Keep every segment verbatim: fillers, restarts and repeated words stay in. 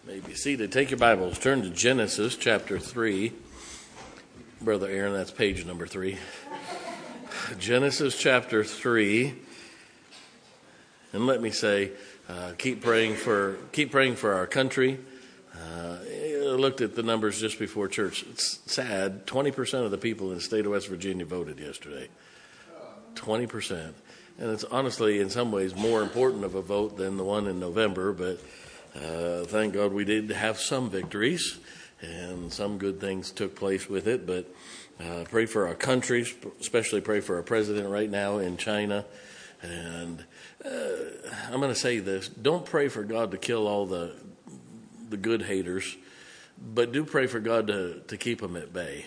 May be seated. Take your Bibles. Turn to Genesis chapter three. Brother Aaron, that's page number three. Genesis chapter three. And let me say, uh, keep praying for keep praying for our country. Uh, I looked at the numbers just before church. It's sad. twenty percent of the people in the state of West Virginia voted yesterday. twenty percent. And it's honestly, in some ways, more important of a vote than the one in November, but Uh, thank God we did have some victories, and some good things took place with it. But uh, pray for our country, especially pray for our president right now in China. And uh, I'm going to say this: don't pray for God to kill all the the good haters, but do pray for God to, to keep them at bay.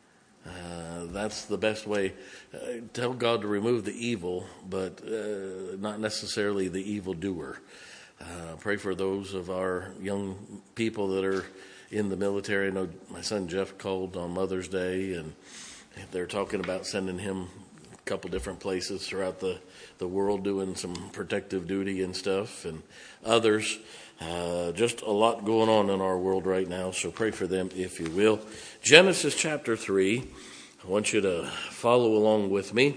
Uh, that's the best way. Uh, tell God to remove the evil, but uh, not necessarily the evildoer. Uh, pray for those of our young people that are in the military. I know my son Jeff called on Mother's Day, and they're talking about sending him a couple different places throughout the, the world doing some protective duty and stuff, and others. Uh, just a lot going on in our world right now, so pray for them if you will. Genesis chapter three. I want you to follow along with me.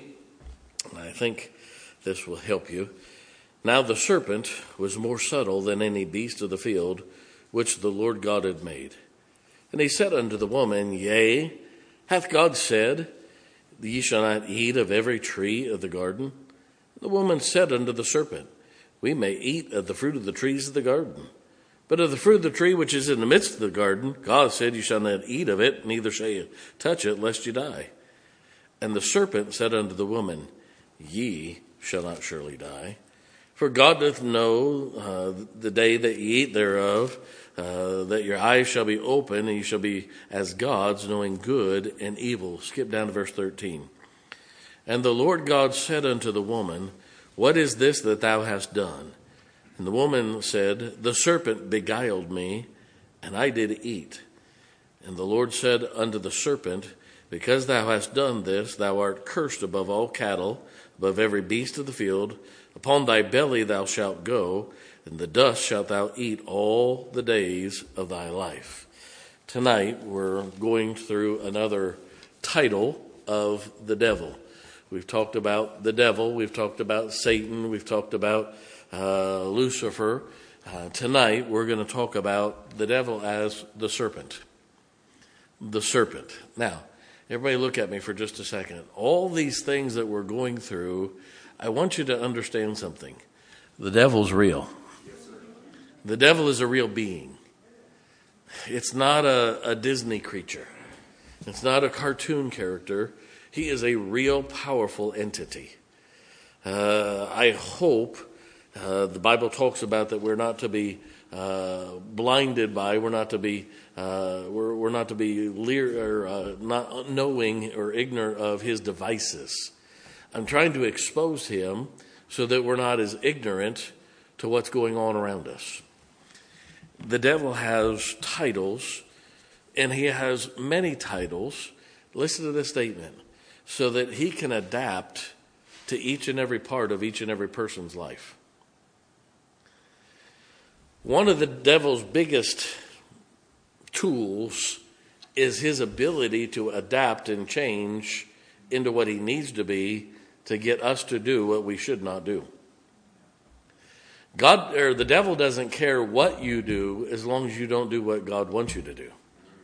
I think this will help you. Now the serpent was more subtle than any beast of the field which the Lord God had made. And he said unto the woman, Yea, hath God said, Ye shall not eat of every tree of the garden? And the woman said unto the serpent, We may eat of the fruit of the trees of the garden. But of the fruit of the tree which is in the midst of the garden, God said, You shall not eat of it, neither shall you touch it, lest you die. And the serpent said unto the woman, Ye shall not surely die. For God doth know uh, the day that ye eat thereof, uh, that your eyes shall be open, and you shall be as gods, knowing good and evil. Skip down to verse thirteen. And the Lord God said unto the woman, What is this that thou hast done? And the woman said, The serpent beguiled me, and I did eat. And the Lord said unto the serpent, Because thou hast done this, thou art cursed above all cattle, above every beast of the field. Upon thy belly thou shalt go, and the dust shalt thou eat all the days of thy life. Tonight we're going through another title of the devil. We've talked about the devil, we've talked about Satan, we've talked about uh, Lucifer. Uh, tonight we're going to talk about the devil as the serpent. The serpent. Now, everybody look at me for just a second. All these things that we're going through, I want you to understand something. The devil's real. The devil is a real being. It's not a, a Disney creature. It's not a cartoon character. He is a real powerful entity. Uh, I hope uh, the Bible talks about that we're not to be uh, blinded by, we're not to be, uh, we're, we're not to be leer, or, uh, not knowing or ignorant of his devices. I'm trying to expose him so that we're not as ignorant to what's going on around us. The devil has titles, and he has many titles. Listen to this statement. So that he can adapt to each and every part of each and every person's life. One of the devil's biggest tools is his ability to adapt and change into what he needs to be to get us to do what we should not do. God, or the devil doesn't care what you do as long as you don't do what God wants you to do.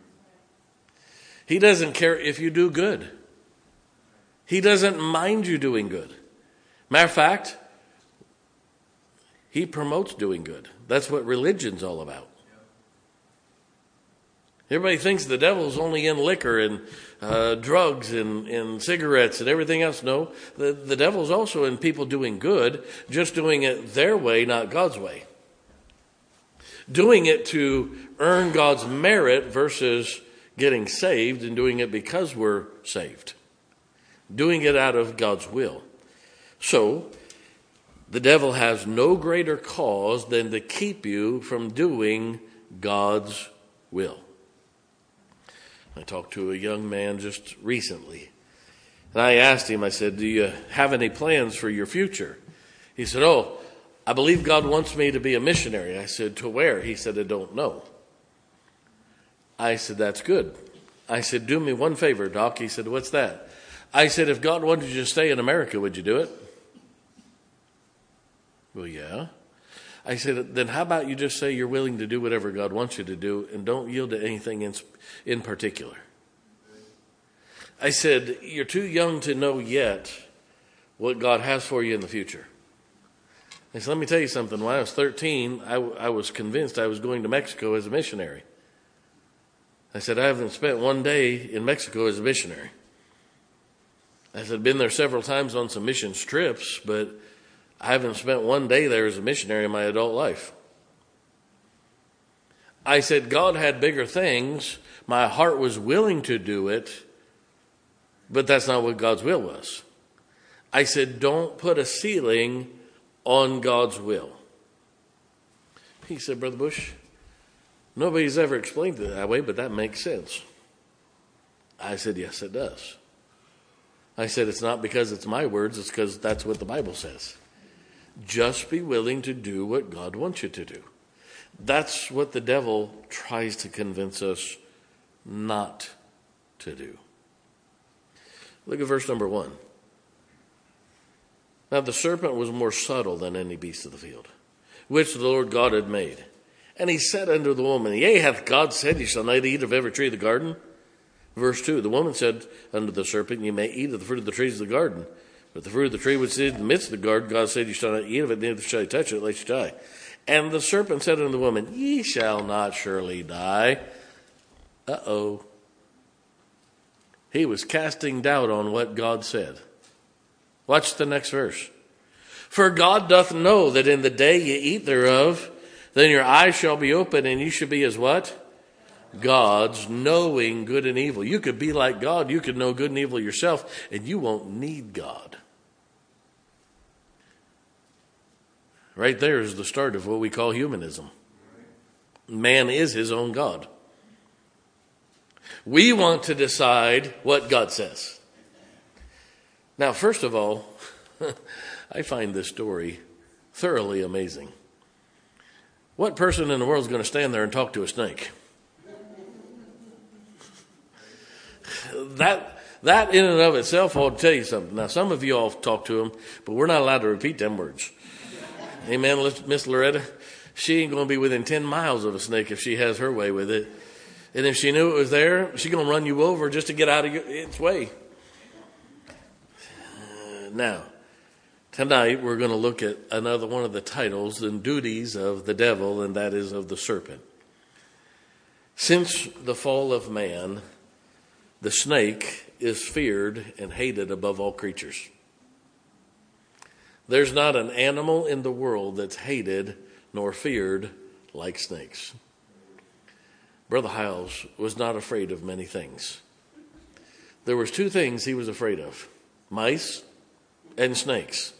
He doesn't care if you do good. He doesn't mind you doing good. Matter of fact, he promotes doing good. That's what religion's all about. Everybody thinks the devil's only in liquor and uh, drugs and, and cigarettes and everything else. No, the, the devil's also in people doing good, just doing it their way, not God's way. Doing it to earn God's merit versus getting saved and doing it because we're saved. Doing it out of God's will. So, the devil has no greater cause than to keep you from doing God's will. I talked to a young man just recently, and I asked him, I said, do you have any plans for your future? He said, oh, I believe God wants me to be a missionary. I said, to where? He said, I don't know. I said, that's good. I said, do me one favor, Doc. He said, what's that? I said, if God wanted you to stay in America, would you do it? Well, yeah. I said, then how about you just say you're willing to do whatever God wants you to do and don't yield to anything in, in particular? I said, you're too young to know yet what God has for you in the future. I said, let me tell you something. When I was thirteen, I, I was convinced I was going to Mexico as a missionary. I said, I haven't spent one day in Mexico as a missionary. I said, I've been there several times on some mission trips, but I haven't spent one day there as a missionary in my adult life. I said, God had bigger things. My heart was willing to do it, but that's not what God's will was. I said, don't put a ceiling on God's will. He said, Brother Bush, nobody's ever explained it that way, but that makes sense. I said, yes, it does. I said, it's not because it's my words, it's because that's what the Bible says. Just be willing to do what God wants you to do. That's what the devil tries to convince us not to do. Look at verse number one. Now the serpent was more subtle than any beast of the field, which the Lord God had made. And he said unto the woman, Yea, hath God said, Ye shall not eat of every tree of the garden? Verse two, the woman said unto the serpent, Ye may eat of the fruit of the trees of the garden, but the fruit of the tree which is in the midst of the garden, God said, Ye shall not eat of it, neither shall you touch it, lest you die. And the serpent said unto the woman, Ye shall not surely die. Uh-oh. He was casting doubt on what God said. Watch the next verse. For God doth know that in the day ye eat thereof, then your eyes shall be open, and you shall be as what? Gods, knowing good and evil. You could be like God. You could know good and evil yourself, and you won't need God. Right there is the start of what we call humanism. Man is his own God. We want to decide what God says. Now, first of all, I find this story thoroughly amazing. What person in the world is going to stand there and talk to a snake? That that in and of itself ought to tell you something. Now, some of you all talk to them, but we're not allowed to repeat them words. Amen, Miss Loretta? She ain't going to be within ten miles of a snake if she has her way with it. And if she knew it was there, she's going to run you over just to get out of your, its way. Uh, now, tonight we're going to look at another one of the titles and duties of the devil, and that is of the serpent. Since the fall of man, the snake is feared and hated above all creatures. There's not an animal in the world that's hated nor feared like snakes. Brother Hiles was not afraid of many things. There was two things he was afraid of: mice and snakes.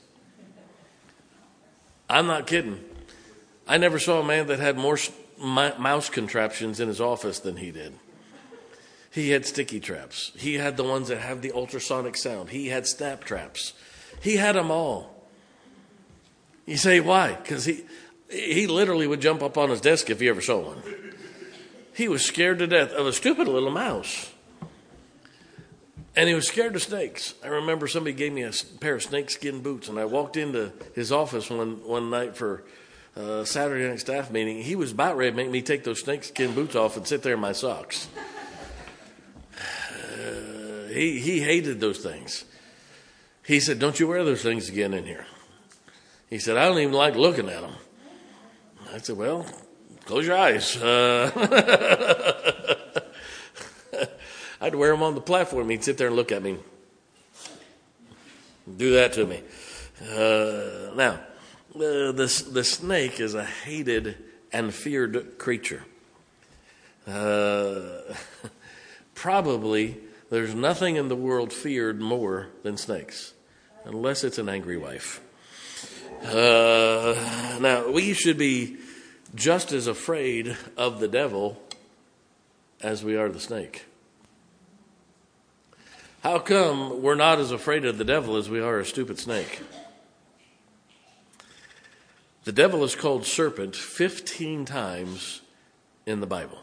I'm not kidding. I never saw a man that had more mouse contraptions in his office than he did. He had sticky traps. He had the ones that have the ultrasonic sound. He had snap traps. He had them all. You say, why? Because he, he literally would jump up on his desk if he ever saw one. He was scared to death of a stupid little mouse. And he was scared of snakes. I remember somebody gave me a pair of snakeskin boots, and I walked into his office one, one night for a Saturday night staff meeting. He was about ready to make me take those snakeskin boots off and sit there in my socks. Uh, he, he hated those things. He said, don't you wear those things again in here. He said, I don't even like looking at them. I said, well, close your eyes. Uh, I'd wear them on the platform. He'd sit there and look at me. Do that to me. Uh, now, uh, the, the snake is a hated and feared creature. Uh, probably there's nothing in the world feared more than snakes, unless it's an angry wife. Uh, now, we should be just as afraid of the devil as we are the snake. How come we're not as afraid of the devil as we are a stupid snake? The devil is called serpent fifteen times in the Bible.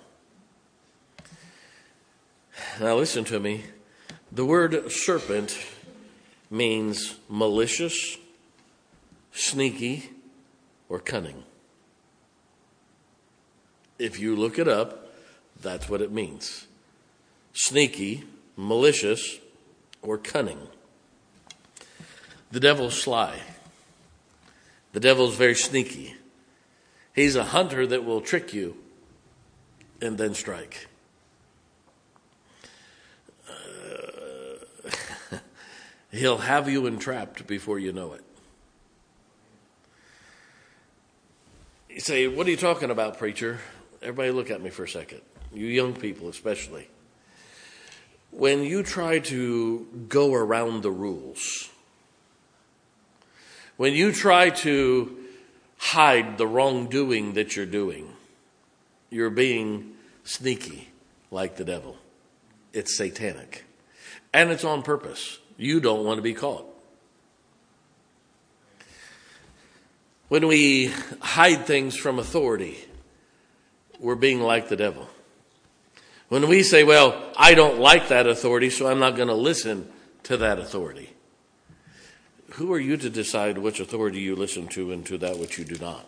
Now listen to me. The word serpent means malicious, sneaky, or cunning. If you look it up, that's what it means. Sneaky, malicious, or cunning. The devil's sly. The devil's very sneaky. He's a hunter that will trick you and then strike. Uh, he'll have you entrapped before you know it. You say, what are you talking about, preacher? Everybody look at me for a second. You young people especially. When you try to go around the rules, when you try to hide the wrongdoing that you're doing, you're being sneaky like the devil. It's satanic. And it's on purpose. You don't want to be caught. When we hide things from authority, we're being like the devil. When we say, well, I don't like that authority, so I'm not going to listen to that authority. Who are you to decide which authority you listen to and to that which you do not?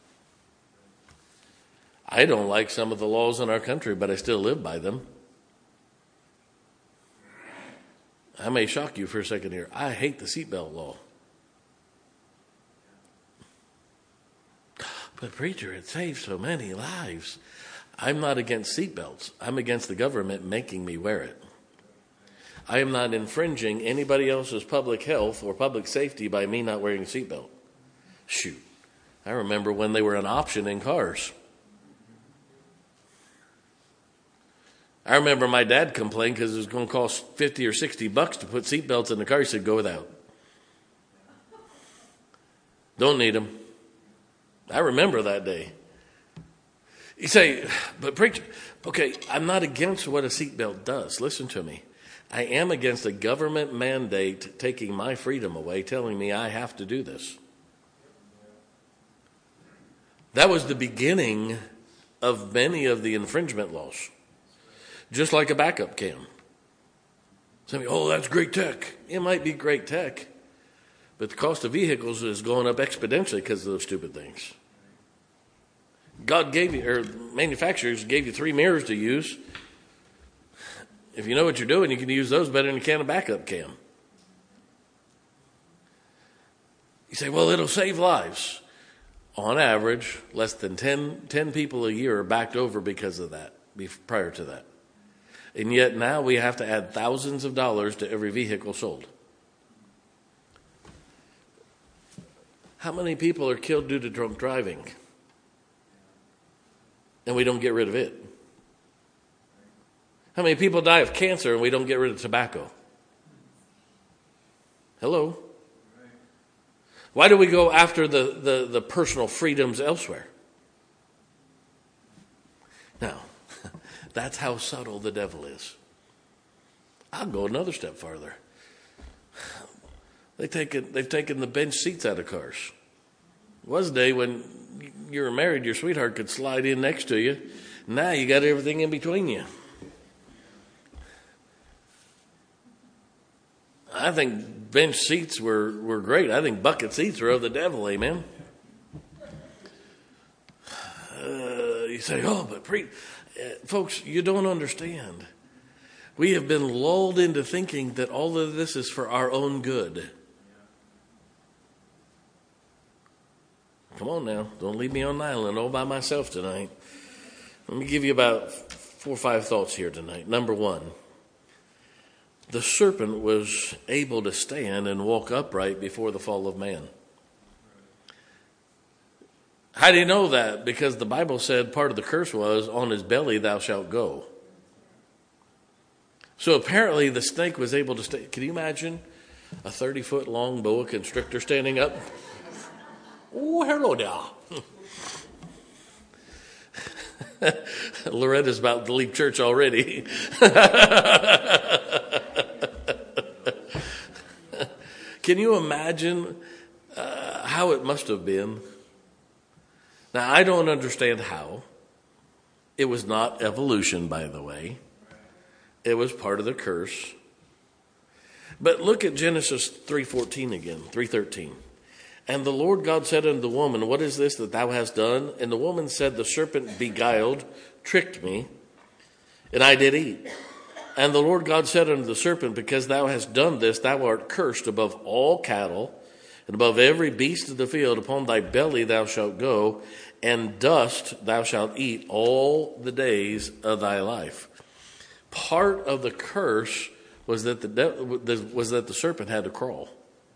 I don't like some of the laws in our country, but I still live by them. I may shock you for a second here. I hate the seatbelt law. But preacher, it saves so many lives. I'm not against seatbelts. I'm against the government making me wear it. I am not infringing anybody else's public health or public safety by me not wearing a seatbelt. Shoot. I remember when they were an option in cars. I remember my dad complained because it was going to cost fifty or sixty bucks to put seatbelts in the car. He said, go without. Don't need them. I remember that day. You say, but preacher, okay, I'm not against what a seatbelt does. Listen to me. I am against a government mandate taking my freedom away, telling me I have to do this. That was the beginning of many of the infringement laws. Just like a backup cam. Somebody, oh, that's great tech. It might be great tech, but the cost of vehicles is going up exponentially because of those stupid things. God gave you, or manufacturers gave you three mirrors to use. If you know what you're doing, you can use those better than you can a backup cam. You say, well, it'll save lives. On average, less than ten, ten people a year are backed over because of that, prior to that. And yet now we have to add thousands of dollars to every vehicle sold. How many people are killed due to drunk driving? And we don't get rid of it. How many people die of cancer and we don't get rid of tobacco? Hello? Why do we go after the, the, the personal freedoms elsewhere? Now, that's how subtle the devil is. I'll go another step farther. They taken, they've taken the bench seats out of cars. There was a day when you were married, your sweetheart could slide in next to you. Now you got everything in between you. I think bench seats were, were great. I think bucket seats are of the devil, amen? Uh, you say, oh, but pre- uh, folks, you don't understand. We have been lulled into thinking that all of this is for our own good. Come on now, don't leave me on an island all by myself tonight. Let me give you about four or five thoughts here tonight. Number one. The serpent was able to stand and walk upright before the fall of man. How do you know that? Because the Bible said part of the curse was, on his belly thou shalt go. So apparently the snake was able to stay. Can you imagine a thirty-foot long boa constrictor standing up? Oh, hello there. Loretta's about to leave church already. Can you imagine uh, how it must have been Now, I don't understand how. It was not evolution, by the way. It was part of the curse. But look at Genesis three fourteen again, three thirteen. And the Lord God said unto the woman, what is this that thou hast done? And the woman said, the serpent beguiled, tricked me, and I did eat. And the Lord God said unto the serpent, because thou hast done this, thou art cursed above all cattle, and above every beast of the field. Upon thy belly thou shalt go, and dust thou shalt eat all the days of thy life. Part of the curse was that the was that the serpent had to crawl.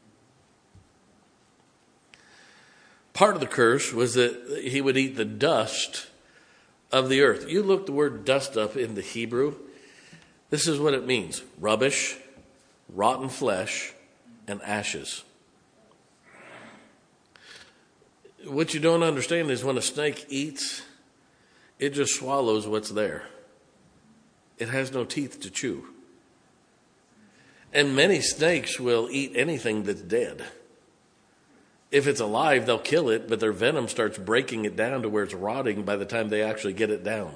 Part of the curse was that he would eat the dust of the earth. You look the word dust up in the Hebrew. This is what it means: rubbish, rotten flesh, and ashes. What you don't understand is when a snake eats, it just swallows what's there. It has no teeth to chew. And many snakes will eat anything that's dead. If it's alive, they'll kill it, but their venom starts breaking it down to where it's rotting by the time they actually get it down.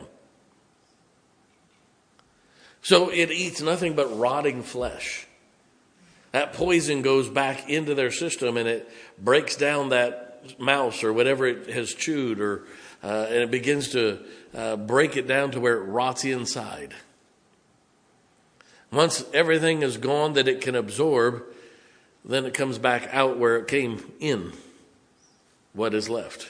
So it eats nothing but rotting flesh. That poison goes back into their system and it breaks down that mouse or whatever it has chewed, or uh, and it begins to uh, break it down to where it rots inside. Once everything is gone that it can absorb, then it comes back out where it came in, what is left.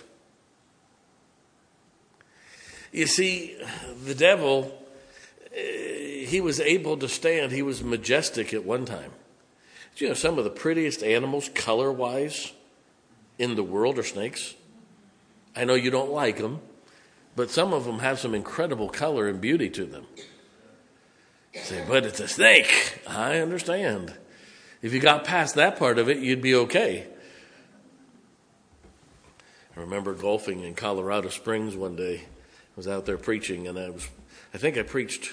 You see, the devil, he was able to stand. He was majestic at one time. Do you know some of the prettiest animals, color-wise, in the world are snakes? I know you don't like them, but some of them have some incredible color and beauty to them. You say, but it's a snake. I understand. If you got past that part of it, you'd be okay. I remember golfing in Colorado Springs one day. I was out there preaching, and I was, I think I preached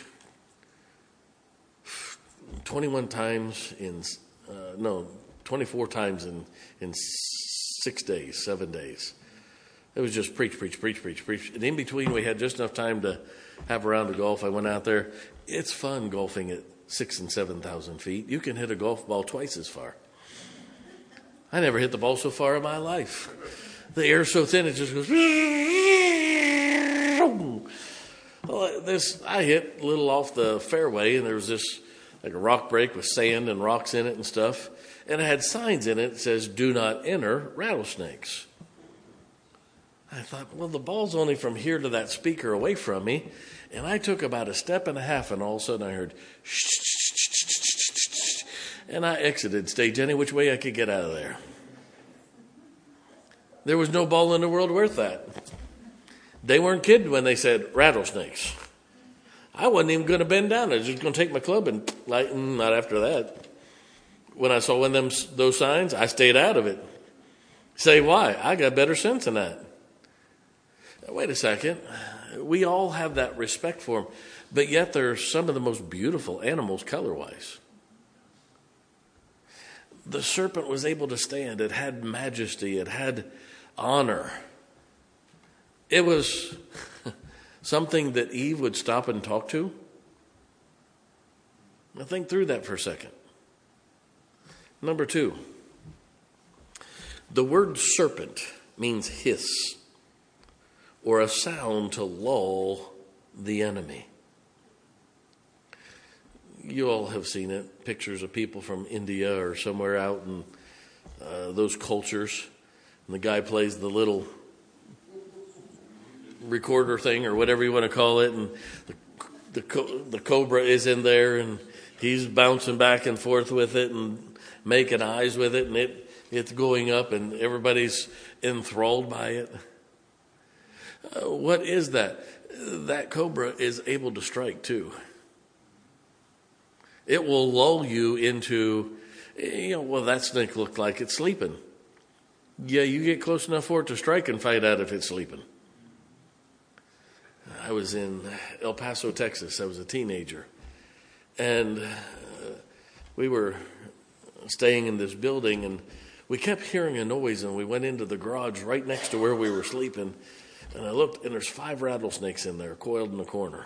twenty-one times in, uh, no, twenty-four times in, in six days, seven days. It was just preach, preach, preach, preach, preach. And in between, we had just enough time to have a round of golf. I went out there. It's fun golfing at six and seven thousand feet. You can hit a golf ball twice as far. I never hit the ball so far in my life. The air's so thin, it just goes. Well, this I hit a little off the fairway, and there was this like a rock break with sand and rocks in it and stuff, and it had signs in it that says "Do not enter rattlesnakes." I thought, well, the ball's only from here to that speaker away from me. And I took about a step and a half, and all of a sudden I heard, shh, shh, shh, shh, shh, shh, and I exited stage any which way I could get out of there. There was no ball in the world worth that. They weren't kidding when they said rattlesnakes. I wasn't even going to bend down. I was just going to take my club and lighten. Not after that. When I saw one of them those signs, I stayed out of it. Say why? I got better sense than that. Wait a second. We all have that respect for them, but yet they're some of the most beautiful animals color-wise. The serpent was able to stand. It had majesty. It had honor. It was something that Eve would stop and talk to. Now think through that for a second. Number two, the word serpent means hiss, or a sound to lull the enemy. You all have seen it, pictures of people from India or somewhere out in uh, those cultures. And the guy plays the little recorder thing or whatever you want to call it, and the, the, co- the cobra is in there, and he's bouncing back and forth with it and making eyes with it, and it it's going up, and everybody's enthralled by it. Uh, what is that? That cobra is able to strike too. It will lull you into, you know, well, that snake looked like it's sleeping. Yeah, you get close enough for it to strike and find out if it's sleeping. I was in El Paso, Texas. I was a teenager. And uh, we were staying in this building, and we kept hearing a noise, and we went into the garage right next to where we were sleeping. And I looked, and there's five rattlesnakes in there, coiled in the corner.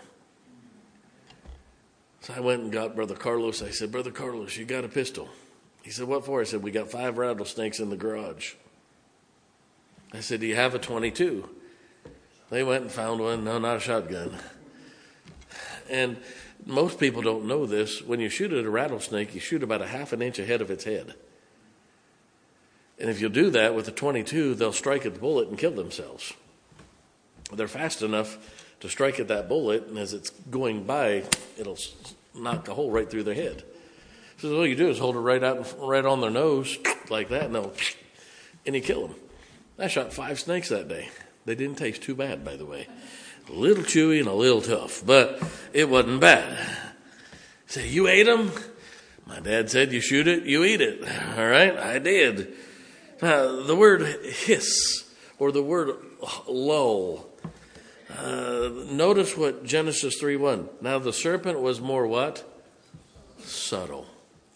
So I went and got Brother Carlos. I said, Brother Carlos, you got a pistol? He said, what for? I said, we got five rattlesnakes in the garage. I said, do you have a twenty-two? They went and found one. No, not a shotgun. And most people don't know this. When you shoot at a rattlesnake, you shoot about a half an inch ahead of its head. And if you do that with a twenty-two, they'll strike at the bullet and kill themselves. They're fast enough to strike at that bullet, and as it's going by, it'll knock a hole right through their head. So all you do is hold it right out, right on their nose, like that, and, and you kill them. I shot five snakes that day. They didn't taste too bad, by the way. A little chewy and a little tough, but it wasn't bad. Say, you ate them? My dad said, you shoot it, you eat it. All right, I did. Now, the word hiss, or the word lull, uh, notice what Genesis three one. Now the serpent was more what? Subtle.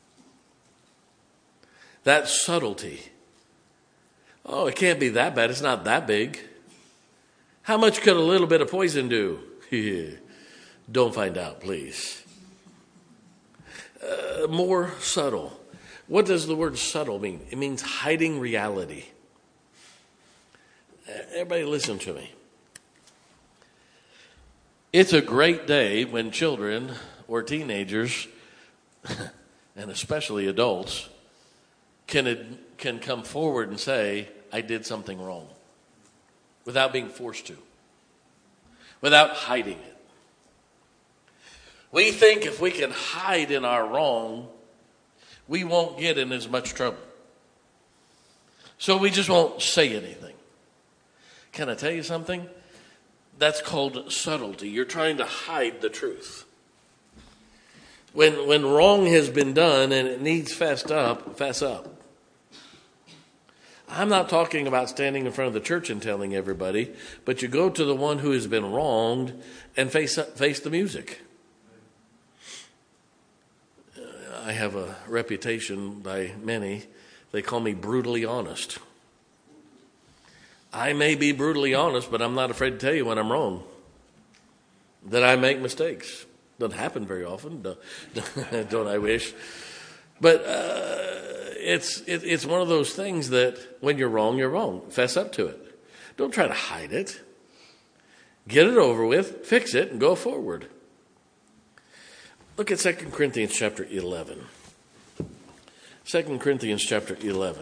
That subtlety. Oh, it can't be that bad. It's not that big. How much could a little bit of poison do? Don't find out, please. Uh, more subtle. What does the word subtle mean? It means hiding reality. Everybody listen to me. It's a great day when children or teenagers, and especially adults, can, can come forward and say, I did something wrong, without being forced to, without hiding it. We think if we can hide in our wrong, we won't get in as much trouble. So we just won't say anything. Can I tell you something? That's called subtlety. You're trying to hide the truth. When when wrong has been done and it needs fessed up, fess up. I'm not talking about standing in front of the church and telling everybody, but you go to the one who has been wronged and face face the music. I have a reputation by many. They call me brutally honest. I may be brutally honest, but I'm not afraid to tell you when I'm wrong. That I make mistakes. Doesn't happen very often, don't, don't I wish? But uh, it's it, it's one of those things that when you're wrong, you're wrong. Fess up to it. Don't try to hide it. Get it over with, fix it, and go forward. Look at Second Corinthians chapter eleven. Second Corinthians chapter eleven.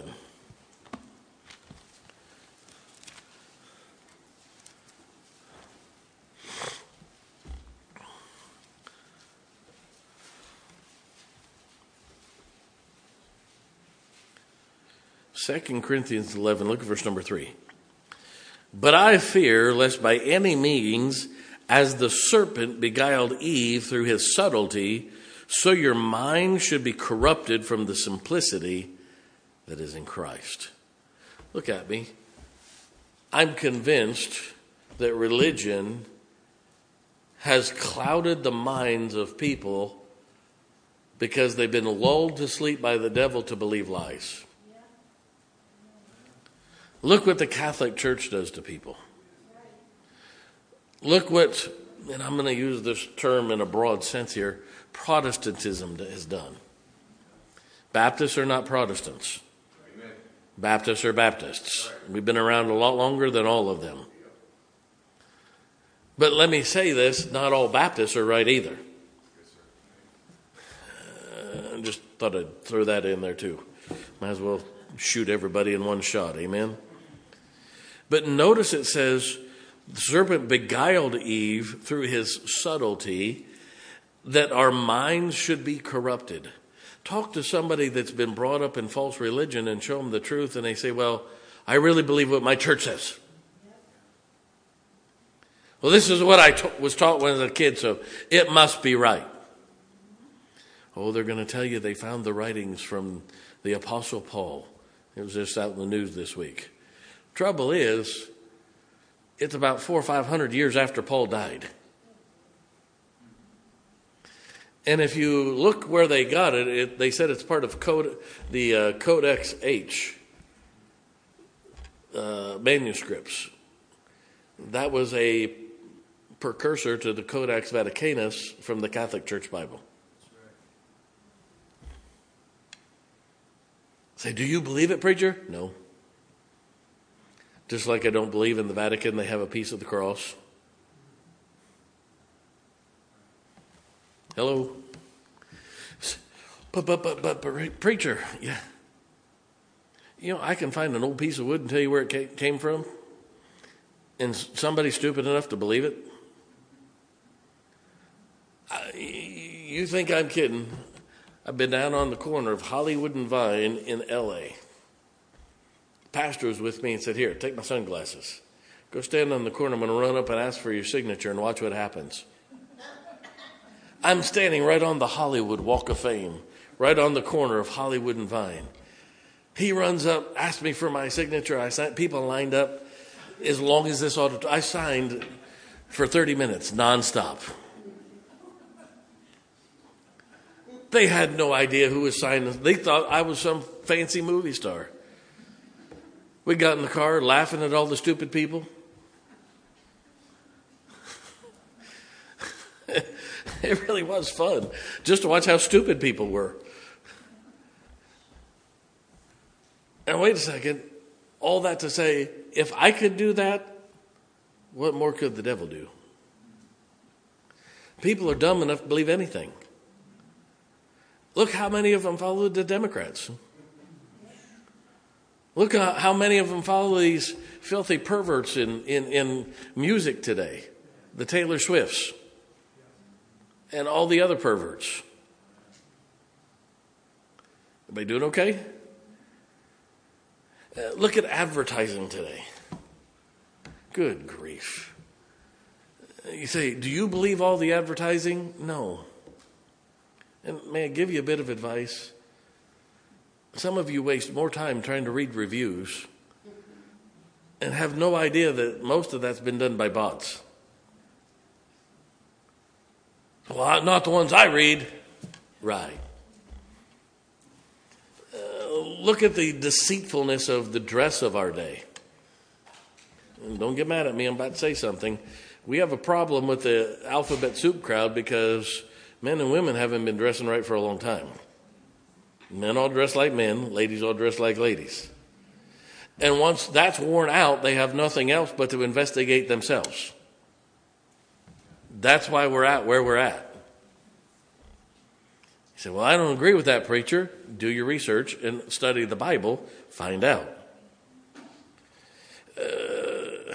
Second Corinthians eleven, look at verse number three. But I fear lest by any means, as the serpent beguiled Eve through his subtlety, so your mind should be corrupted from the simplicity that is in Christ. Look at me. I'm convinced that religion has clouded the minds of people because they've been lulled to sleep by the devil to believe lies. Look what the Catholic Church does to people. Look what, and I'm going to use this term in a broad sense here, Protestantism has done. Baptists are not Protestants. Amen. Baptists are Baptists. We've been around a lot longer than all of them. But let me say this, not all Baptists are right either. Uh, just thought I'd throw that in there too. Might as well shoot everybody in one shot, amen? But notice it says, the serpent beguiled Eve through his subtlety, that our minds should be corrupted. Talk to somebody that's been brought up in false religion and show them the truth, and they say, well, I really believe what my church says. Well, this is what I t- was taught when I was a kid, so it must be right. Oh, they're going to tell you they found the writings from the Apostle Paul. It was just out in the news this week. Trouble is, it's about four or five hundred years after Paul died. And if you look where they got it, it they said it's part of Code, the uh, Codex H, uh, manuscripts. That was a precursor to the Codex Vaticanus from the Catholic Church Bible. Say, do you believe it, preacher? No. Just like I don't believe in the Vatican they have a piece of the cross. Hello? But, but, but, but, but preacher, yeah. You know, I can find an old piece of wood and tell you where it came from. And somebody stupid enough to believe it. I, you think I'm kidding? I've been down on the corner of Hollywood and Vine in L A. The pastor was with me and said, here, take my sunglasses. Go stand on the corner. I'm going to run up and ask for your signature and watch what happens. I'm standing right on the Hollywood Walk of Fame, right on the corner of Hollywood and Vine. He runs up, asked me for my signature. I signed, people lined up as long as this auditorium. I signed for thirty minutes, nonstop. They had no idea who was signing. They thought I was some fancy movie star. We got in the car laughing at all the stupid people. It really was fun just to watch how stupid people were. And wait a second, all that to say, if I could do that, what more could the devil do? People are dumb enough to believe anything. Look how many of them follow the Democrats. Look how many of them follow these filthy perverts in, in, in music today. The Taylor Swifts. And all the other perverts. Everybody doing okay? Uh, look at advertising today. Good grief. You say, do you believe all the advertising? No. And may I give you a bit of advice? Some of you waste more time trying to read reviews and have no idea that most of that's been done by bots. Well, not the ones I read. Right. Uh, look at the deceitfulness of the dress of our day. And don't get mad at me, I'm about to say something. We have a problem with the alphabet soup crowd because men and women haven't been dressing right for a long time. Men all dress like men, ladies all dress like ladies. And once that's worn out, they have nothing else but to investigate themselves. That's why we're at where we're at. You say, well, I don't agree with that, preacher. Do your research and study the Bible. Find out. Uh,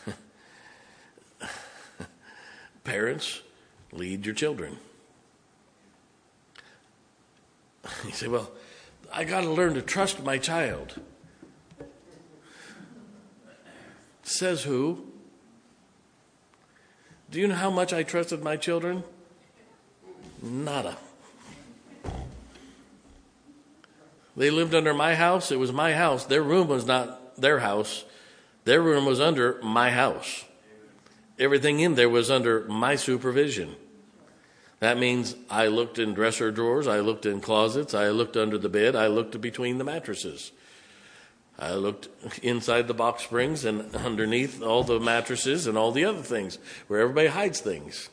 parents, lead your children. You say, well, I got to learn to trust my child. Says who? Do you know how much I trusted my children? Nada. They lived under my house. It was my house. Their room was not their house. Their room was under my house. Everything in there was under my supervision. That means I looked in dresser drawers. I looked in closets. I looked under the bed. I looked between the mattresses. I looked inside the box springs and underneath all the mattresses and all the other things where everybody hides things.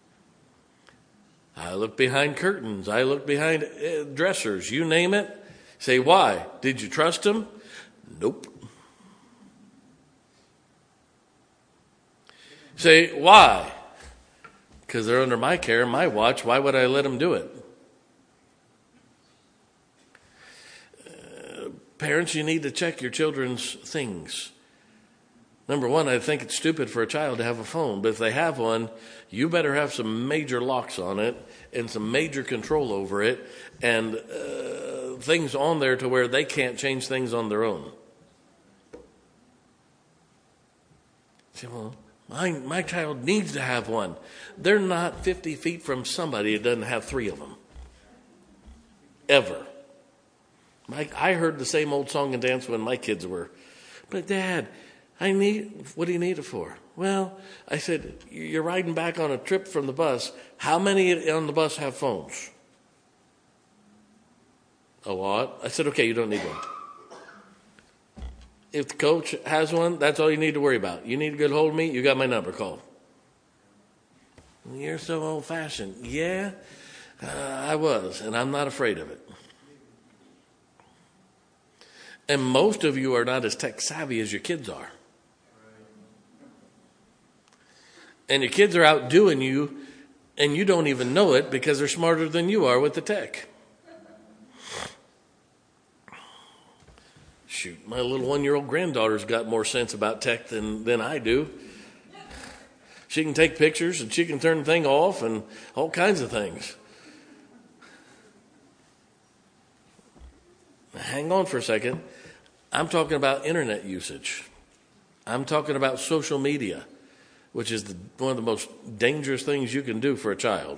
I looked behind curtains. I looked behind uh, dressers. You name it. Say, why? Did you trust them? Nope. Say, why? Because they're under my care, my watch. Why would I let them do it? Parents, you need to check your children's things. Number one, I think it's stupid for a child to have a phone, but if they have one, you better have some major locks on it and some major control over it and uh, things on there to where they can't change things on their own. Say, well, my, my child needs to have one. They're not fifty feet from somebody that doesn't have three of them. Ever. My, I heard the same old song and dance when my kids were. But Dad, I need, what do you need it for? Well, I said, you're riding back on a trip from the bus. How many on the bus have phones? A lot. I said, okay, you don't need one. If the coach has one, that's all you need to worry about. You need to get hold of me, you got my number, call. You're so old-fashioned. Yeah, uh, I was, and I'm not afraid of it. And most of you are not as tech-savvy as your kids are. And your kids are outdoing you, and you don't even know it because they're smarter than you are with the tech. Shoot, my little one-year-old granddaughter's got more sense about tech than, than I do. She can take pictures and she can turn the thing off and all kinds of things. Hang on for a second. I'm talking about internet usage. I'm talking about social media, which is the, one of the most dangerous things you can do for a child.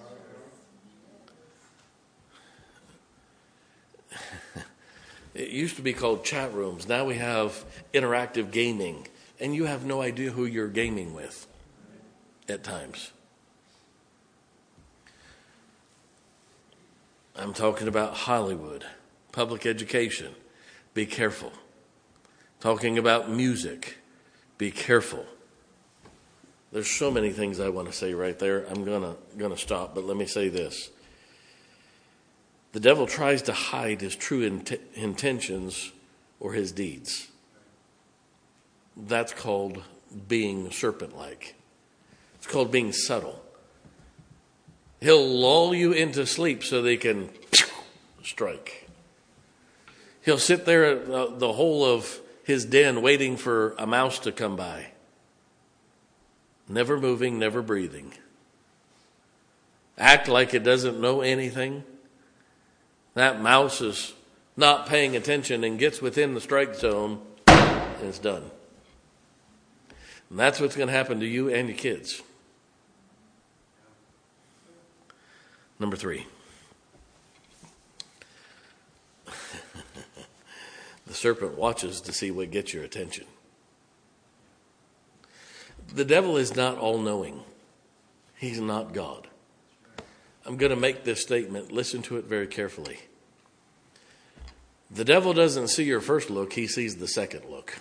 It used to be called chat rooms. Now we have interactive gaming. And you have no idea who you're gaming with at times. I'm talking about Hollywood, public education. Be careful. Talking about music. Be careful. There's so many things I want to say right there. I'm gonna gonna stop, but let me say this. The devil tries to hide his true int- intentions or his deeds. That's called being serpent-like. It's called being subtle. He'll lull you into sleep so they can strike. He'll sit there at the whole of his den waiting for a mouse to come by. Never moving, never breathing. Act like it doesn't know anything. That mouse is not paying attention and gets within the strike zone and it's done. And that's what's going to happen to you and your kids. Number three. The serpent watches to see what gets your attention. The devil is not all-knowing. He's not God. I'm going to make this statement. Listen to it very carefully. The devil doesn't see your first look. He sees the second look.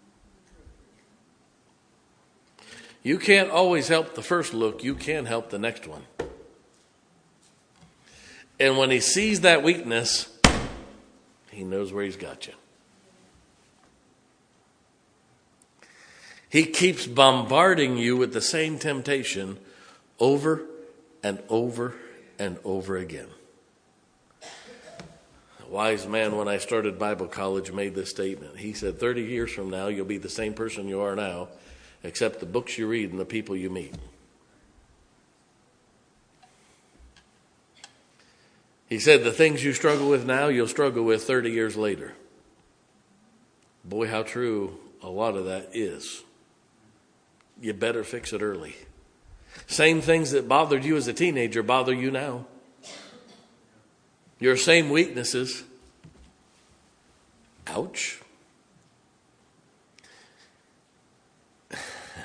You can't always help the first look. You can help the next one. And when he sees that weakness, he knows where he's got you. He keeps bombarding you with the same temptation over and over and over again. A wise man, when I started Bible college, made this statement. He said, thirty years from now, you'll be the same person you are now, except the books you read and the people you meet. He said, the things you struggle with now, you'll struggle with thirty years later. Boy, how true a lot of that is. You better fix it early. Same things that bothered you as a teenager bother you now. Your same weaknesses. Ouch. uh,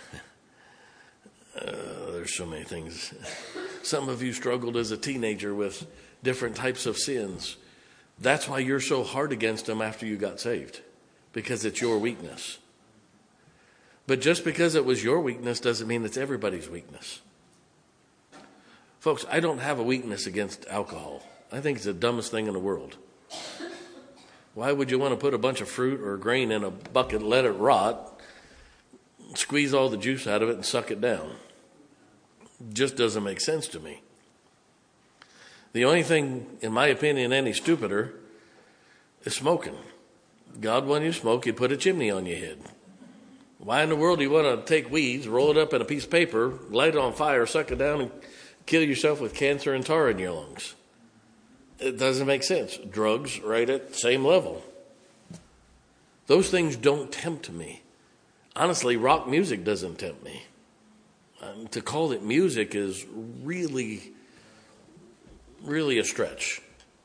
there's so many things. Some of you struggled as a teenager with different types of sins. That's why you're so hard against them after you got saved. Because it's your weakness. But just because it was your weakness doesn't mean it's everybody's weakness. Folks, I don't have a weakness against alcohol. I think it's the dumbest thing in the world. Why would you want to put a bunch of fruit or grain in a bucket, let it rot, squeeze all the juice out of it and suck it down? It just doesn't make sense to me. The only thing, in my opinion, any stupider is smoking. God, when you smoke, you put a chimney on your head. Why in the world do you want to take weeds, roll it up in a piece of paper, light it on fire, suck it down, and kill yourself with cancer and tar in your lungs? It doesn't make sense. Drugs, right at the same level. Those things don't tempt me. Honestly, rock music doesn't tempt me. Um, to call it music is really, really a stretch.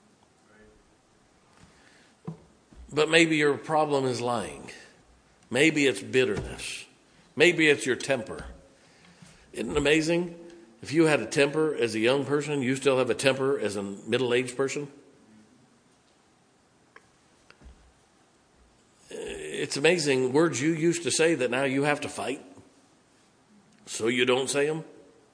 But maybe your problem is lying. Maybe it's bitterness. Maybe it's your temper. Isn't it amazing? If you had a temper as a young person, you still have a temper as a middle-aged person? It's amazing, words you used to say that now you have to fight so you don't say them.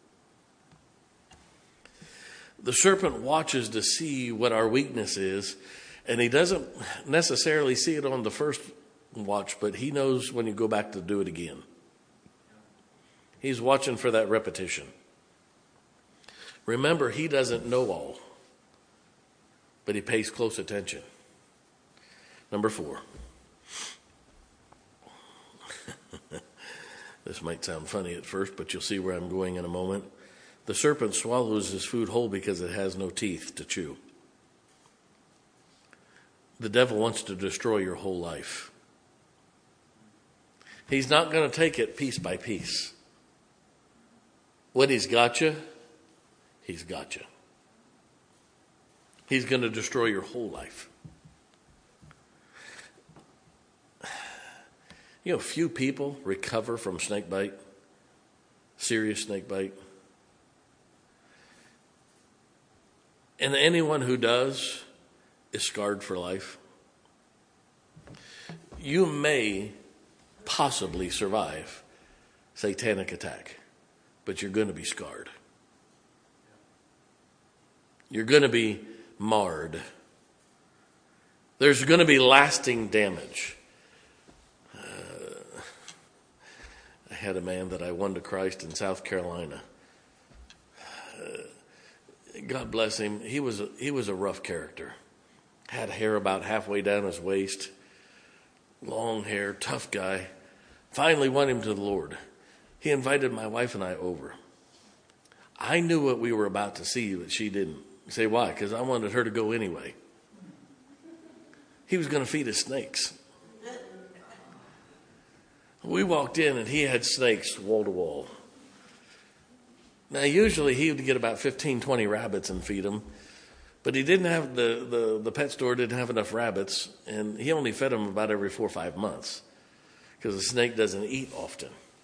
The serpent watches to see what our weakness is, and he doesn't necessarily see it on the first watch, but he knows when you go back to do it again. He's watching for that repetition. Remember, he doesn't know all, but he pays close attention. Number four. This might sound funny at first, but you'll see where I'm going in a moment. The serpent swallows his food whole because it has no teeth to chew. The devil wants to destroy your whole life. He's not going to take it piece by piece. When he's got you, he's got you. He's going to destroy your whole life. You know, few people recover from snake bite, serious snake bite. And anyone who does is scarred for life. You may possibly survive satanic attack, but you're going to be scarred. You're going to be marred. There's going to be lasting damage. Uh, I had a man that I won to Christ in South Carolina. Uh, God bless him. He was a, he was a rough character. Had hair about halfway down his waist. Long hair, tough guy. Finally won him to the Lord. He invited my wife and I over. I knew what we were about to see, but she didn't. You say, why? Because I wanted her to go anyway. He was going to feed us snakes. We walked in and he had snakes wall to wall. Now, usually he would get about fifteen, twenty rabbits and feed them. But he didn't have, the, the, the pet store didn't have enough rabbits, and he only fed them about every four or five months because the snake doesn't eat often.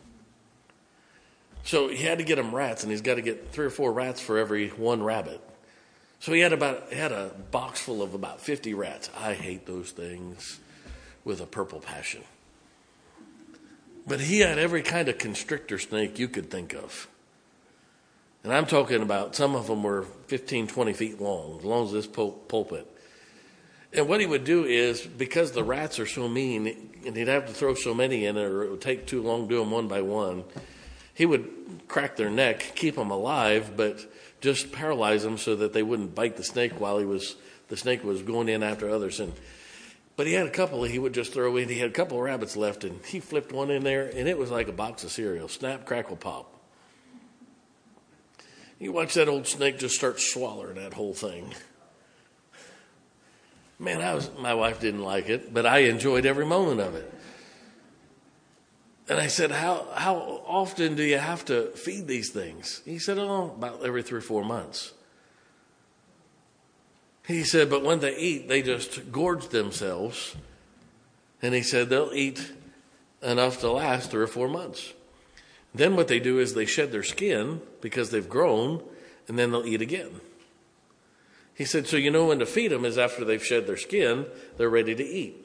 So he had to get him rats, and he's got to get three or four rats for every one rabbit. So he had about he had a box full of about fifty rats. I hate those things with a purple passion. But he had every kind of constrictor snake you could think of. And I'm talking about some of them were fifteen, twenty feet long, as long as this pul- pulpit. And what he would do is, because the rats are so mean, and he'd have to throw so many in, or it would take too long to do them one by one, he would crack their neck, keep them alive, but just paralyze them so that they wouldn't bite the snake while he was the snake was going in after others. And but he had a couple he would just throw in. He had a couple of rabbits left, and he flipped one in there, and it was like a box of cereal. Snap, crackle, pop. You watch that old snake just start swallowing that whole thing. Man, I was, my wife didn't like it, but I enjoyed every moment of it. And I said, how how often do you have to feed these things? He said, oh, about every three or four months. He said, but when they eat, they just gorge themselves. And he said, they'll eat enough to last three or four months. Then what they do is they shed their skin because they've grown, and then they'll eat again. He said, so you know when to feed them is after they've shed their skin, they're ready to eat.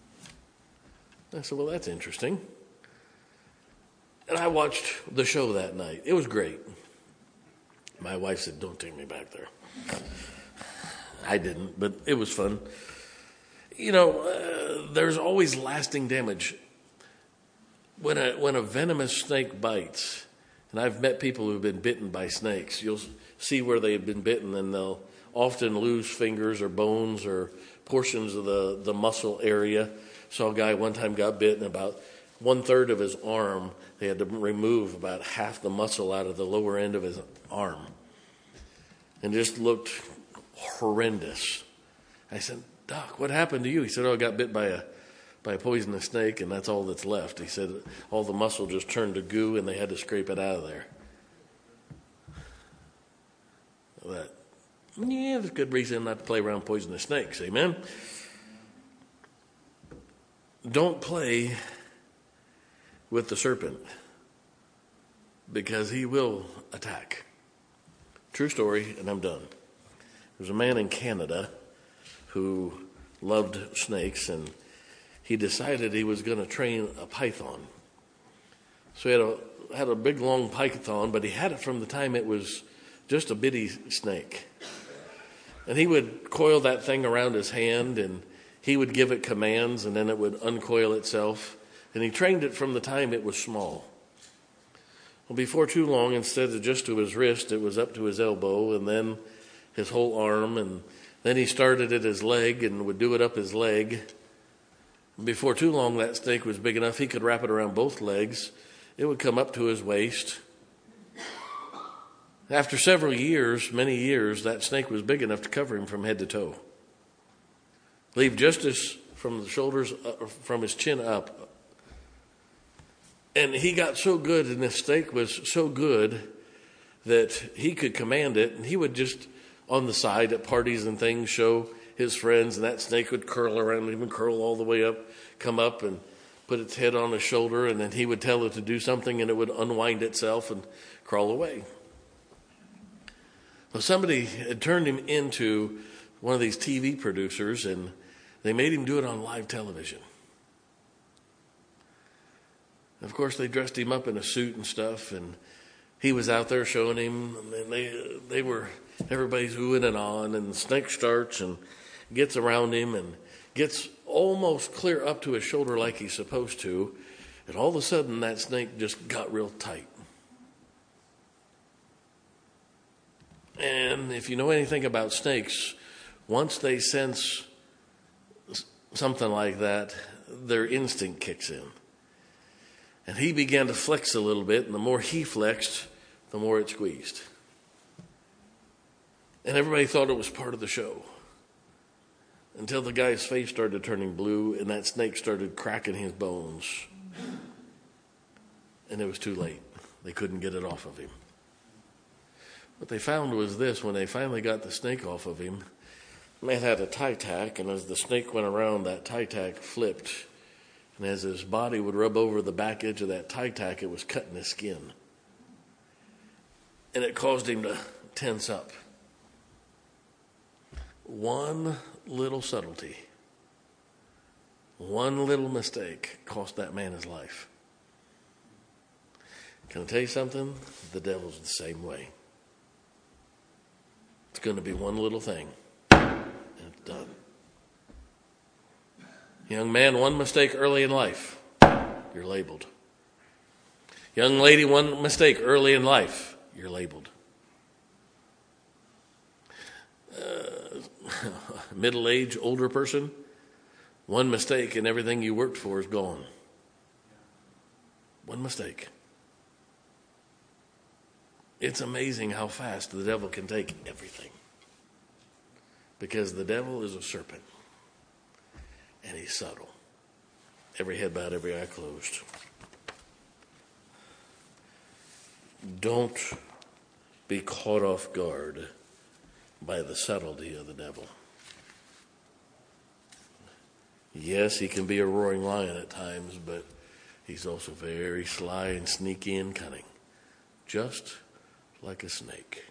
I said, well, that's interesting. And I watched the show that night. It was great. My wife said, don't take me back there. I didn't, but it was fun. You know, uh, there's always lasting damage. When a when a venomous snake bites, and I've met people who've been bitten by snakes, you'll see where they've been bitten, and they'll often lose fingers or bones or portions of the, the muscle area. Saw a guy one time got bitten, about one-third of his arm. They had to remove about half the muscle out of the lower end of his arm. And just looked horrendous. I said, Doc, what happened to you? He said, oh, I got bit by a by a poisonous snake, and that's all that's left. He said all the muscle just turned to goo, and they had to scrape it out of there. But, yeah, there's good reason not to play around poisonous snakes, amen? Don't play with the serpent, because he will attack. True story, and I'm done. There's a man in Canada who loved snakes, and he decided he was going to train a python. So he had a, had a big, long python, but he had it from the time it was just a bitty snake. And he would coil that thing around his hand, and he would give it commands, and then it would uncoil itself. And he trained it from the time it was small. Well, before too long, instead of just to his wrist, it was up to his elbow, and then his whole arm, and then he started at his leg and would do it up his leg. Before too long, that snake was big enough he could wrap it around both legs. It would come up to his waist. After several years, many years, that snake was big enough to cover him from head to toe. Leave just as from the shoulders, uh, from his chin up. And he got so good, and this snake was so good that he could command it, and he would just, on the side at parties and things, show his friends, and that snake would curl around him and curl all the way up, come up and put its head on his shoulder, and then he would tell it to do something, and it would unwind itself and crawl away. Well, somebody had turned him into one of these T V producers, and they made him do it on live television. Of course, they dressed him up in a suit and stuff, and he was out there showing him, and they they were, everybody's oohing and on, and the snake starts and gets around him and gets almost clear up to his shoulder like he's supposed to, and all of a sudden that snake just got real tight. And if you know anything about snakes, once they sense something like that, their instinct kicks in. And he began to flex a little bit, and the more he flexed, the more it squeezed. And everybody thought it was part of the show. Until the guy's face started turning blue, and that snake started cracking his bones. And it was too late. They couldn't get it off of him. What they found was this: when they finally got the snake off of him, the man had a tie tack, and as the snake went around, that tie tack flipped. And as his body would rub over the back edge of that tie tack, it was cutting his skin. And it caused him to tense up. One little subtlety, one little mistake cost that man his life. Can I tell you something? The devil's the same way. It's going to be one little thing, and it's done. Young man, one mistake early in life, you're labeled. Young lady, one mistake early in life, you're labeled. Uh, middle-aged, older person, one mistake and everything you worked for is gone. One mistake. It's amazing how fast the devil can take everything. Because the devil is a serpent. And he's subtle. Every head bowed, every eye closed. Don't be caught off guard by the subtlety of the devil. Yes, he can be a roaring lion at times, but he's also very sly and sneaky and cunning. Just like a snake.